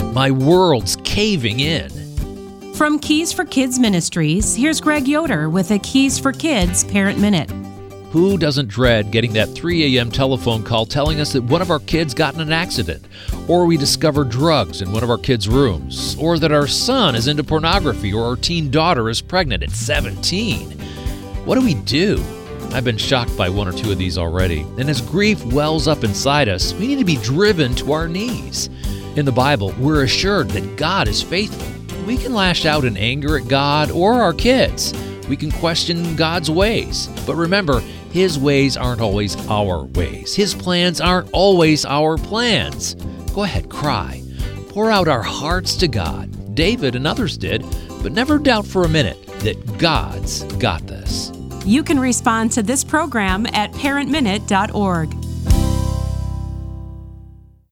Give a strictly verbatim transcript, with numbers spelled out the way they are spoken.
My world's caving in. From Keys for Kids Ministries, here's Greg Yoder with a Keys for Kids Parent Minute. Who doesn't dread getting that three a.m. telephone call telling us that one of our kids got in an accident, or we discovered drugs in one of our kids' rooms, or that our son is into pornography, or our teen daughter is pregnant at seventeen? What do we do? I've been shocked by one or two of these already, and as grief wells up inside us, we need to be driven to our knees. In the Bible, we're assured that God is faithful. We can lash out in anger at God or our kids. We can question God's ways. But remember, His ways aren't always our ways. His plans aren't always our plans. Go ahead, cry. Pour out our hearts to God. David and others did, but never doubt for a minute that God's got this. You can respond to this program at parent minute dot org.